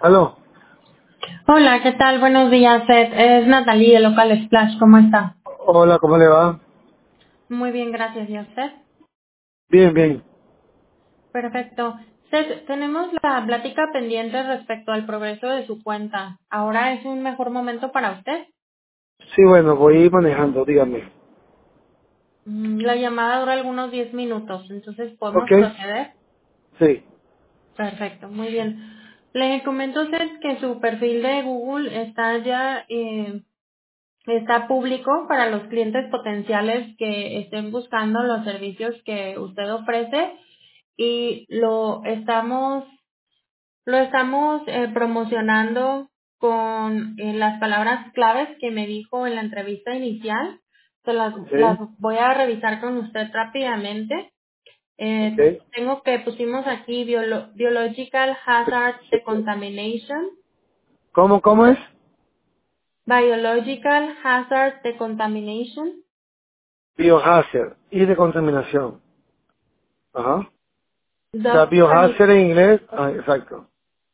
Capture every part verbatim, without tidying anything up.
Aló. Hola, ¿qué tal? Buenos días, Seth. Es Natalie de Local Splash. ¿Cómo está? Hola, ¿cómo le va? Muy bien, gracias. ¿Y a usted? Bien, bien. Perfecto. Seth, tenemos la plática pendiente respecto al progreso de su cuenta. ¿Ahora es un mejor momento para usted? Sí, bueno, voy manejando, dígame. Mm, La llamada dura algunos diez minutos, entonces ¿Ok? podemos proceder. Sí. Perfecto, muy bien. Le comento, Seth, que su perfil de Google está ya eh, está público para los clientes potenciales que estén buscando los servicios que usted ofrece y lo estamos lo estamos eh, promocionando con eh, las palabras claves que me dijo en la entrevista inicial. Se las, las Ok. voy a revisar con usted rápidamente. Ok. Eh, tengo que pusimos aquí biolo- biological hazard decontamination, ¿Cómo, cómo es? biological hazard decontamination, Biohazard y de contaminación. Ajá. O sea, dog sanit biohazard en inglés. Ah, exacto.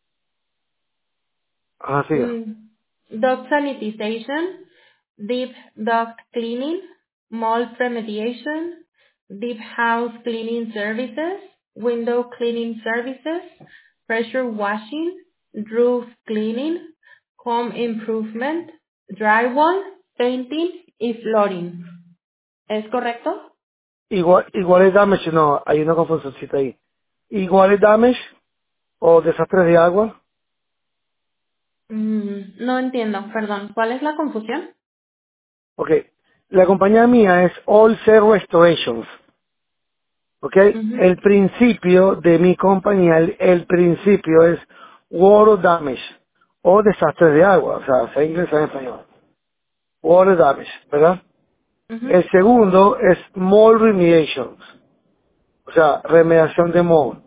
Ajá, siga. Mm, dog sanitization, deep duct cleaning, mold remediation, deep house cleaning services, window cleaning services, pressure washing, roof cleaning, home improvement, drywall, painting y flooring. ¿Es correcto? Igual, igual es damage, no, hay una confusioncita ahí. Igual es damage o desastres de agua. Mm, no entiendo, perdón. ¿Cuál es la confusión? Ok. La compañía mía es All Care Restorations. ¿Ok? Ujú, El principio de mi compañía, el, el principio es water damage o desastre de agua, o sea, se inglés en español. Water damage, ¿verdad? ujú, El segundo es mold remediation, o sea, remediación de mold.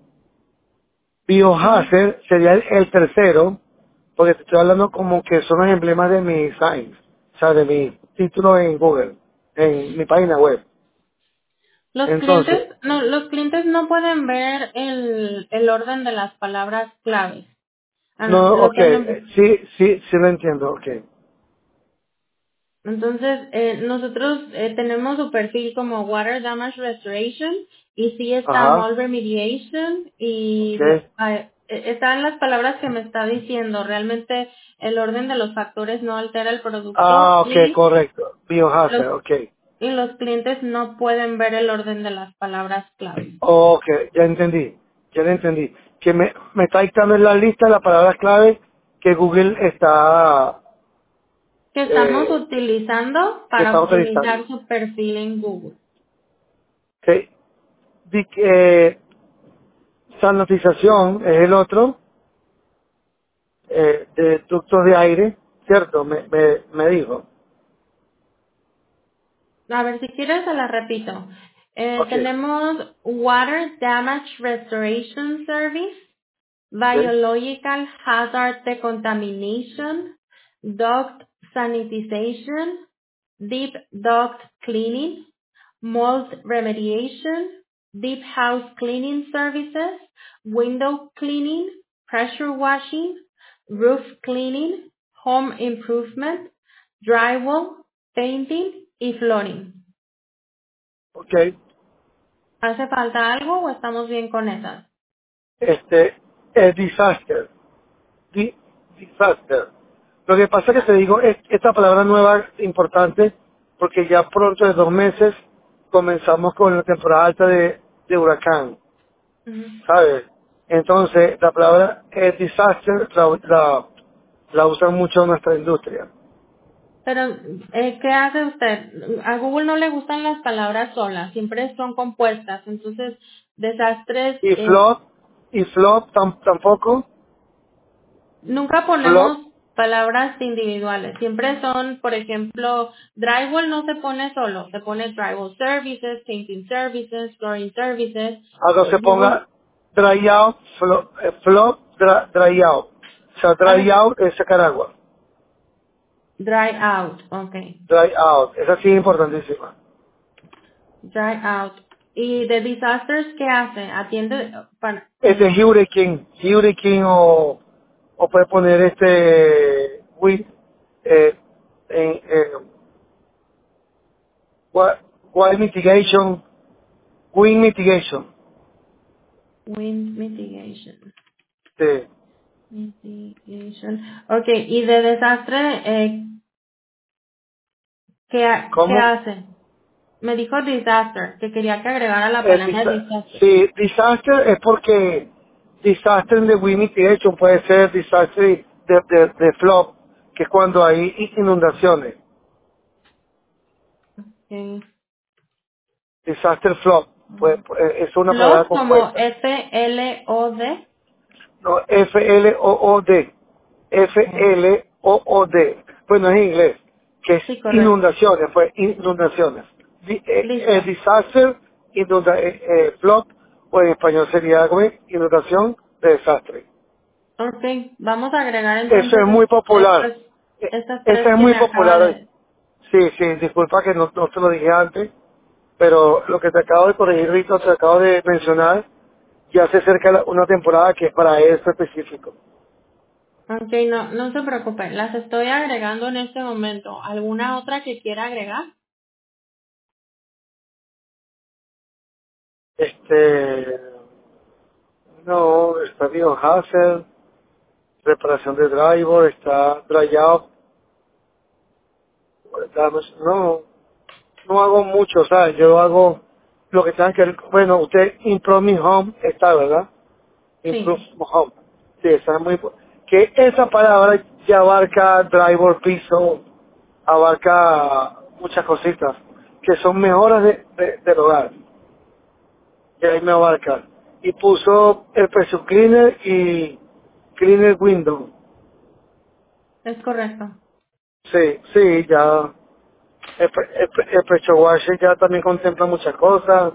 ujú. Biohazard sería el, el tercero, porque te estoy hablando como que son los emblemas de mi science, o sea, de mi título en Google, en mi página web. Los Entonces, clientes, no, los clientes no pueden ver el, el orden de las palabras claves. Ah, no, no, lo ok, tenemos. eh, sí, sí, sí lo entiendo, ok. Entonces, eh, nosotros eh, tenemos su perfil como Water Damage Restoration y sí está Ajá, Mold Remediation y lo- ok. ah, eh, están las palabras que me está diciendo. Realmente el orden de los factores no altera el producto Ah, ok, y correcto. los, Biohazard, ok. y los clientes no pueden ver el orden de las palabras clave. Ok, ya entendí, ya lo entendí. Que me, me está dictando en la lista las palabras clave que Google está, Que estamos eh, utilizando que para está optimizar autorizando. su perfil en Google. Ok. Di- eh, sanitización es el otro, eh, de ductos de aire, ¿cierto? Me, me, me dijo. A ver, si quieres se la repito. Eh, Ok, tenemos Water Damage Restoration Service, ok, Biological Hazard Decontamination, Duct Sanitization, Deep Duct Cleaning, Mold Remediation, Deep House Cleaning Services, Window Cleaning, Pressure Washing, Roof Cleaning, Home Improvement, Drywall, Painting y Flooring. ok. ¿Hace falta algo o estamos bien con esas? Este, es disaster. Di- disaster. Lo que pasa es que te digo, es- esta palabra nueva importante, porque ya pronto de dos meses comenzamos con la temporada alta de, de huracán, Ujú. ¿sabes? Entonces, la palabra eh, disaster la, la, la usan mucho en nuestra industria. Pero, eh, ¿qué hace usted? A Google no le gustan las palabras solas, siempre son compuestas. Entonces, desastres, Y eh, flop, y flop tam- tampoco, nunca flop, ponemos palabras individuales. Siempre son, por ejemplo, drywall no se pone solo, se pone drywall services, painting services, flooring services. algo Eh, se Google, ponga dry out, flop, eh, flop dry, dry out. O sea, a dry ver, out es sacar agua. dry out, okay, Dry out, esa sí es importantísima. dry out. ¿Y de disasters qué hace? Atiende, para, Este eh, Hurricane, Hurricane o, o puede poner este with eh, en, eh, wi- wind mitigation, wind mitigation. Wind mitigation. Sí. Mitigation. Ok, y de desastre, eh, ¿qué, ha- ¿qué ¿Cómo? hace? Me dijo disaster, que quería que agregara la Eh, palabra disa- disaster. sí, disaster es porque disaster de wind mitigation puede ser disaster de, de, de flop, que es cuando hay inundaciones. Okay. Disaster flop, pues, pues, es una palabra Flood como compuesta. F L O D. No, F L O O D. F Okay. L O O D. Bueno, es en inglés. Que es Sí, correcto. inundaciones, pues, inundaciones. Di- eh, eh, Listo. disaster, inunda, eh, eh, flop, o en español sería como inundación de desastre. Ok, vamos a agregar Eso es entonces muy popular. estas, Eh, estas Eso tres es que muy me acaba popular. de... Sí, sí, disculpa que no, no te lo dije antes, pero lo que te acabo de corregir, Rito, te acabo de mencionar, ya se acerca la- una temporada que es para esto específico. Ok, no, no se preocupe, las estoy agregando en este momento. ¿Alguna otra que quiera agregar? Este, no, está biohazard, reparación de driver, está dry out, damage, no, no hago mucho, ¿sabes? Yo hago lo que tenga que ver, bueno, usted, Improve Me Home está, ¿verdad? Improve Sí, Home, sí, está muy, bu- que esa palabra ya abarca driver, piso, abarca muchas cositas, que son mejoras de, de- del hogar, que ahí me abarca. Y puso el pressure cleaner y cleaner window. es correcto. Sí, sí, ya. El, pre- el, pre- el pressure washer ya también contempla muchas cosas.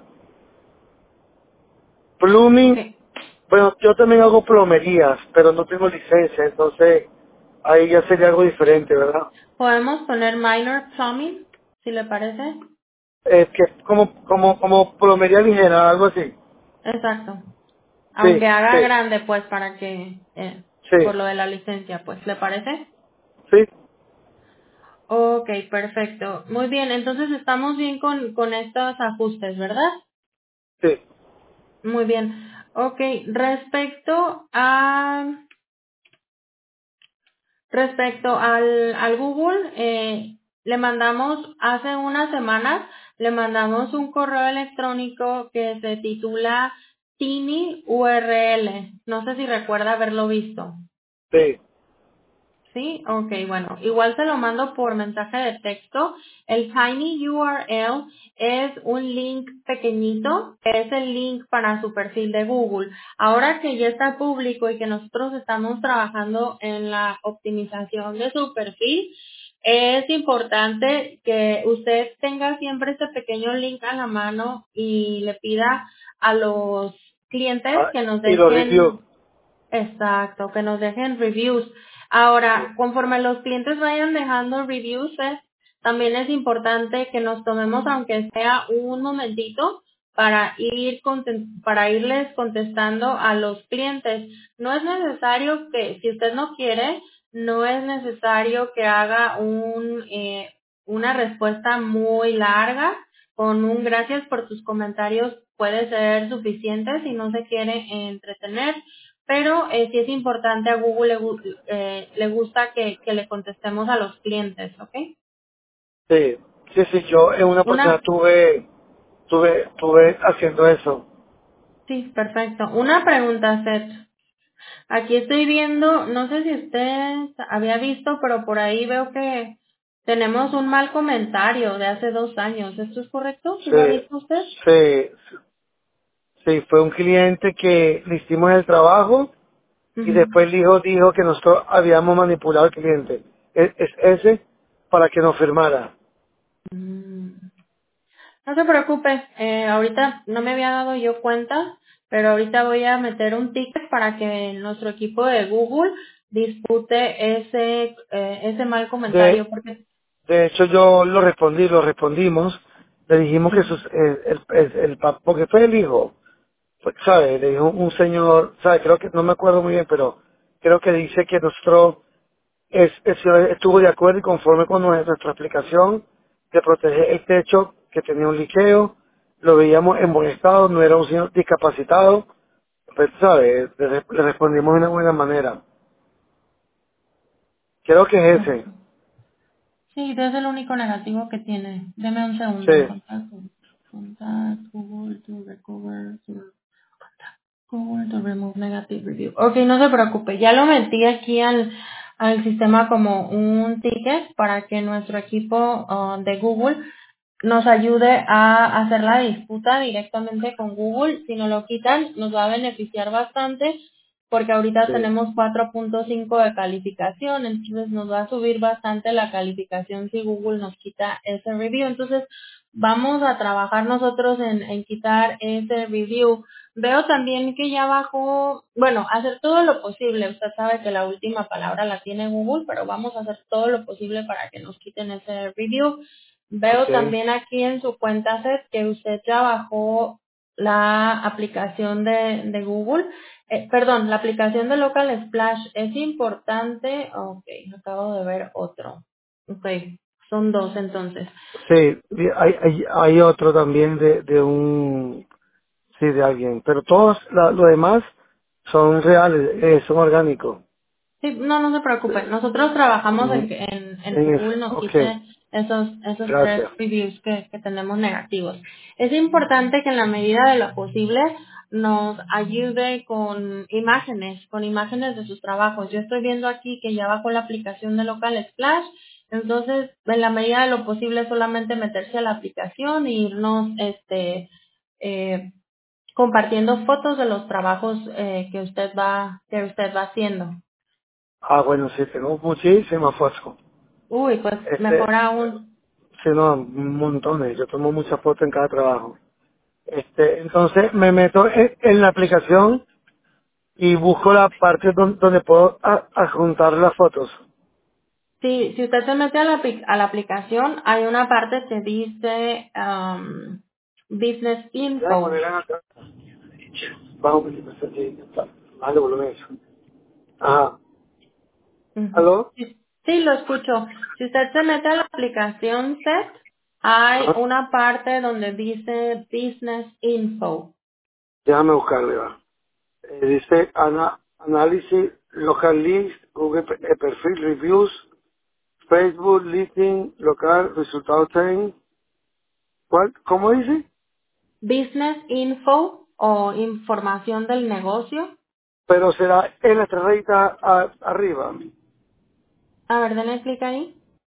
Ok, Plumbing, bueno, yo también hago plomerías, pero no tengo licencia, entonces ahí ya sería algo diferente, ¿verdad? podemos poner minor plumbing, si le parece. Es que como, como, como plomería ligera, algo así. Exacto. Aunque Sí, haga sí, grande, pues, para que, eh, por sí, lo de la licencia, pues, ¿le parece? sí, Ok, perfecto. Muy bien, entonces estamos bien con, con estos ajustes, ¿verdad? sí, Muy bien. Ok, respecto a respecto al, al Google, eh, le mandamos hace unas semanas, le mandamos un correo electrónico que se titula Tiny U R L. No sé si recuerda haberlo visto. sí, Sí, ok, bueno, igual se lo mando por mensaje de texto. El Tiny U R L es un link pequeñito, que es el link para su perfil de Google. Ahora que ya está público y que nosotros estamos trabajando en la optimización de su perfil, es importante que usted tenga siempre este pequeño link a la mano y le pida a los clientes ah, que nos y los reviews. dejen. Exacto, que nos dejen reviews. Ahora, conforme los clientes vayan dejando reviews, eh, también es importante que nos tomemos, aunque sea un momentito, para ir conten- para irles contestando a los clientes. No es necesario que, si usted no quiere, no es necesario que haga un eh, una respuesta muy larga. Con un gracias por tus comentarios puede ser suficiente si no se quiere entretener, pero eh, sí es importante, a Google le, gu- eh, le gusta que, que le contestemos a los clientes, ¿ok? Sí, sí, sí, yo en una oportunidad Una, tuve, tuve, tuve haciendo eso. sí, perfecto. Una pregunta, Seth. Aquí estoy viendo, no sé si usted había visto, pero por ahí veo que tenemos un mal comentario de hace dos años. ¿Esto es correcto? ¿Sí lo ha Sí, visto usted? sí, sí, fue un cliente que le hicimos el trabajo y Ujú. después el hijo dijo que nosotros habíamos manipulado al cliente. Es, es ese para que nos firmara. Mm. No se preocupe, eh, ahorita no me había dado yo cuenta, pero ahorita voy a meter un ticket para que nuestro equipo de Google dispute ese eh, ese mal De, comentario, porque de hecho yo lo respondí, lo respondimos, le dijimos que sí, sus, el, el, el, el pa- porque fue el hijo, pues, ¿sabe? Le dijo un señor, ¿sabe? Creo que no me acuerdo muy bien, pero creo que dice que nosotros es, es- estuvo de acuerdo y conforme con nuestra explicación de proteger el techo que tenía un liqueo, lo veíamos en buen estado, no era un señor discapacitado, pues sabes, le, le respondimos de una buena manera. Creo que es ese. Ok. Sí, es el único negativo que tiene. Deme un segundo. Sí, Contact, contact, Google to recover, to, Google to remove negative review. Ok, no se preocupe. Ya lo metí aquí al, al sistema como un ticket para que nuestro equipo ah, de Google nos ayude a hacer la disputa directamente con Google. Si nos lo quitan, nos va a beneficiar bastante porque ahorita sí. tenemos cuatro punto cinco de calificación, entonces nos va a subir bastante la calificación si Google nos quita ese review. Entonces vamos a trabajar nosotros en, en quitar ese review. Veo también que ya bajó, bueno, hacer todo lo posible. Usted sabe que la última palabra la tiene Google, pero vamos a hacer todo lo posible para que nos quiten ese review. Veo Ok. también aquí en su cuenta set que usted ya bajó la aplicación de, de Google, eh, perdón, la aplicación de Local Splash es importante. Ok, acabo de ver otro. Ok, son dos entonces. Sí, y hay, hay, hay otro también de, de un, sí, de alguien, pero todos la- lo demás son reales, eh, son orgánicos. Sí, no, no se preocupe. Nosotros trabajamos en Mm, que en, en que En eso, Google nos ok, quite esos, esos tres gracias. reviews que, que tenemos negativos. Es importante que en la medida de lo posible nos ayude con imágenes, con imágenes de sus trabajos. Yo estoy viendo aquí que ya va con la aplicación de Local Splash, entonces en la medida de lo posible solamente meterse a la aplicación e irnos este eh, compartiendo fotos de los trabajos eh, que usted va que usted va haciendo. Ah, bueno, sí, tengo muchísimas fotos. Uy, pues Este, mejor aún. sí, no, montones, yo tomo muchas fotos en cada trabajo. Este, entonces me meto en, en la aplicación y busco la parte don- donde puedo a- adjuntar las fotos. Sí, si usted se mete a la, apli- a la aplicación, hay una parte que dice um, Business Ya, Info. bueno, eran acá. Bajo un poquito, sí, está. Vale, volumen eso. Ajá. Ujú. ¿Aló? Sí, sí, lo escucho. Si usted se mete a la aplicación Set, hay Ajá. una parte donde dice Business Info. Déjame buscarle, va. Eh, dice ana- análisis, local list, Google pe- eh, perfil, reviews, Facebook, listing, local, resultado ten. ¿Cuál? ¿Cómo dice? Business Info o información del negocio. Pero será en la estrellita a- arriba. A ver, denle clic ahí.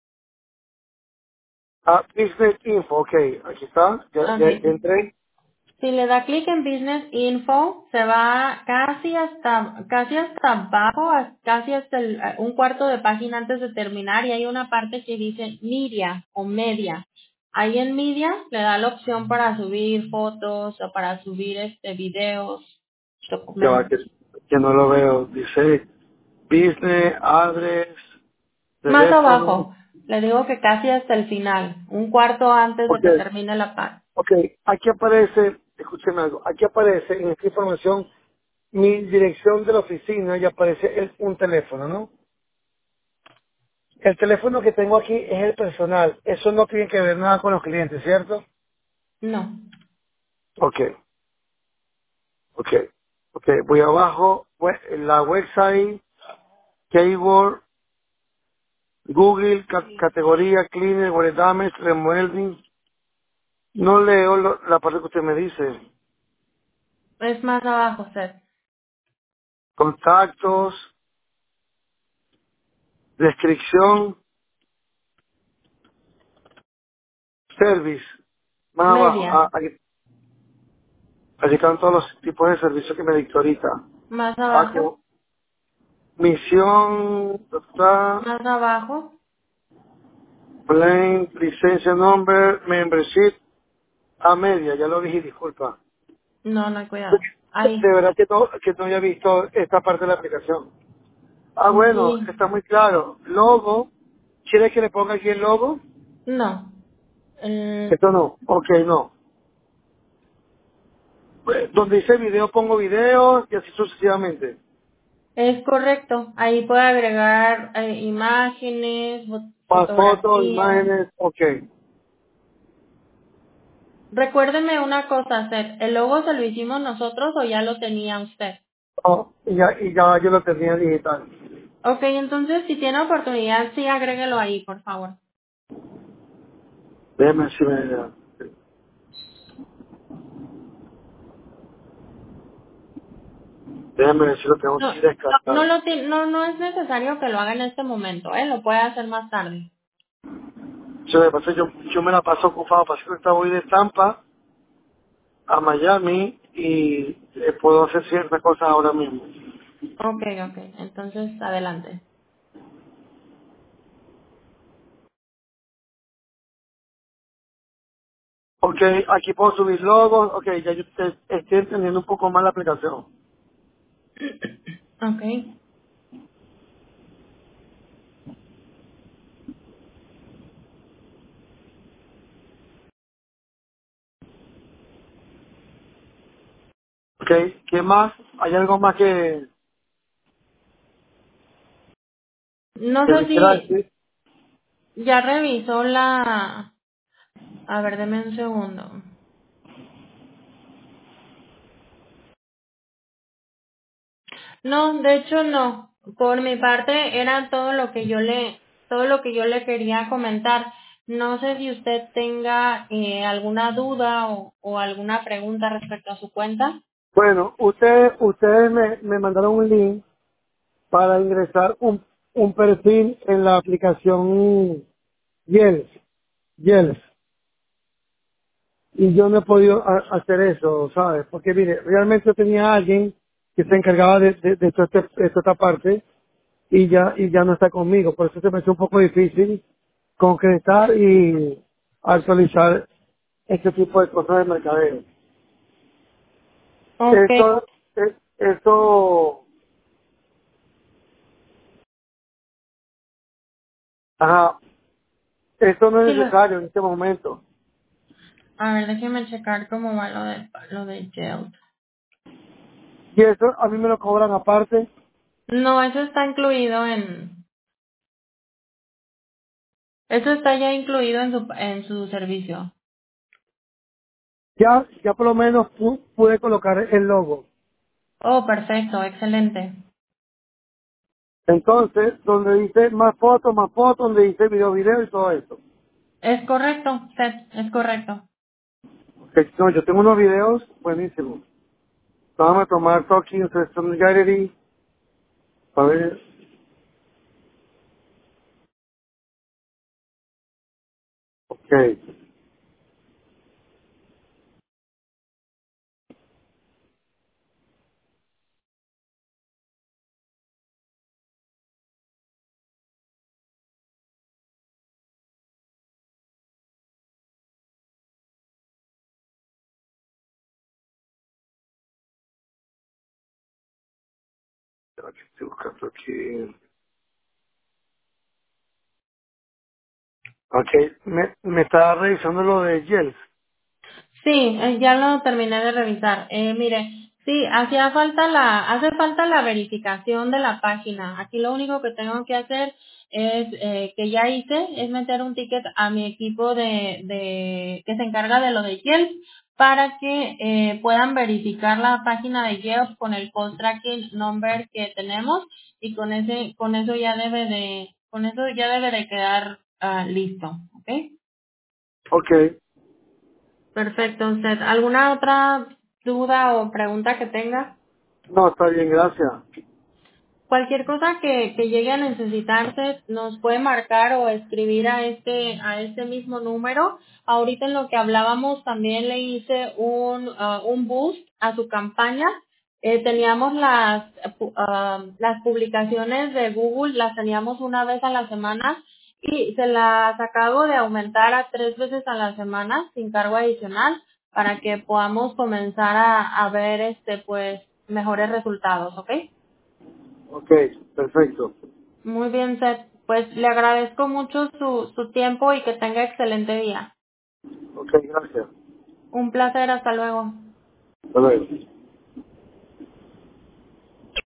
Ah, Business Info, ok, aquí está, ya, ya, ya Ok. entré. Si le da clic en Business Info, se va casi hasta casi hasta abajo, as- casi hasta el- eh, un cuarto de página antes de terminar y hay una parte que dice Media o Media. Ahí en Media le da la opción para subir fotos o para subir este videos, Ya va, que, documentos. que no lo veo. Dice Business, Address, Más teléfono. abajo, le digo que casi hasta el final, un cuarto antes de Ok, que termine la página. ok, aquí aparece, escúcheme algo, aquí aparece en esta información mi dirección de la oficina y aparece el- un teléfono, ¿no? El teléfono que tengo aquí es el personal. Eso no tiene que ver nada con los clientes, ¿cierto? No, Ok, ok, ok. Voy abajo, we- la website, keyword, Google, ca- categoría, cleaner, water damage, remodeling. No leo lo- la parte que usted me dice. es más abajo, Seth. Contactos, descripción, service. Más abajo, Media, ah, aquí, aquí están todos los tipos de servicios que me dictó ahorita. más Ah, abajo, como misión, está, más abajo. plain, licencia number, membership, a media, ya lo dije, disculpa. No, no hay cuidado. De Ahí. verdad que no, que no había visto esta parte de la aplicación. Ah, bueno, Sí. está muy claro. Logo, ¿quiere que le ponga aquí el logo? No. Eh, Esto no, ok, no. Pues, donde dice video pongo video y así sucesivamente. Es correcto. Ahí puede agregar eh, imágenes, fo- Más fotos, fotografías. imágenes, ok. Recuérdeme una cosa, Seth. ¿El logo se lo hicimos nosotros o ya lo tenía usted? Oh, y ya, y ya yo lo tenía digital. Ok, entonces si tiene oportunidad, sí agréguelo ahí, por favor. Déjeme si me... Déjeme ver si lo tengo No, aquí no, descartado. lo ti- no, no es necesario que lo haga en este momento, ¿eh? Lo puede hacer más tarde. Se me pasa, yo, yo me la paso ocupado, pasa que ahorita voy de Tampa a Miami y eh, puedo hacer ciertas cosas ahora mismo. Ok, ok. Entonces, adelante. Ok, aquí puedo subir logos, ok, ya yo te- estoy entendiendo un poco más la aplicación. Ok. Ok, ¿qué más? ¿Hay algo más que, No que sé me quiera si decir? ya revisó la... A ver, deme un segundo. No, de hecho no. Por mi parte era todo lo que yo le, todo lo que yo le quería comentar. No sé si usted tenga eh, alguna duda o, o alguna pregunta respecto a su cuenta. Bueno, ustedes, ustedes me, me mandaron un link para ingresar un, un perfil en la aplicación Yelp. Yelp. Y yo no he podido a- hacer eso, ¿sabes? Porque mire, realmente yo tenía a alguien que se encargaba de, de, de toda, este- de toda esta parte y ya, y ya no está conmigo. Por eso se me hace un poco difícil concretar y actualizar este tipo de cosas de mercadeo. Ok. Eso, es- eso, ajá, eso no Sí, es lo- necesario en este momento. a ver, déjeme checar cómo va lo de, lo de Yelp. Y eso a mí me lo cobran aparte. No, eso está incluido en, eso está ya incluido en su, en su servicio. Ya, ya por lo menos pu- pude colocar el logo. Oh, perfecto, excelente. Entonces, donde dice más fotos, más fotos, donde dice video, video y todo eso. Es correcto, Seth, es correcto. Que, no, yo tengo unos videos buenísimos. Vamos a tomar Talking System Gallery. A ver. Ok. Aquí estoy buscando aquí. Ok. Me, me está revisando lo de Yelp. Sí, eh, ya lo terminé de revisar. Eh, mire, sí, hacía falta la, hace falta la verificación de la página. Aquí lo único que tengo que hacer es, eh, que ya hice, es meter un ticket a mi equipo de, de, que se encarga de lo de Yelp para que eh, puedan verificar la página de Yelp con el code tracking number que tenemos y con ese, con eso ya debe de, con eso ya debe de quedar ah, listo, ¿ok? Ok. Perfecto, usted. ¿Alguna otra duda o pregunta que tenga? No, está bien, gracias. Cualquier cosa que, que llegue a necesitarse, nos puede marcar o escribir a este, a este mismo número. Ahorita en lo que hablábamos también le hice un, ah, un boost a su campaña. Eh, teníamos las, eh, pu- ah, las publicaciones de Google, las teníamos una vez a la semana y se las acabo de aumentar a tres veces a la semana sin cargo adicional para que podamos comenzar a, a ver este, pues, mejores resultados, ¿ok? Ok, perfecto. Muy bien, Seth. Pues le agradezco mucho su, su tiempo y que tenga excelente día. Ok, gracias. Un placer, hasta luego. Hasta luego.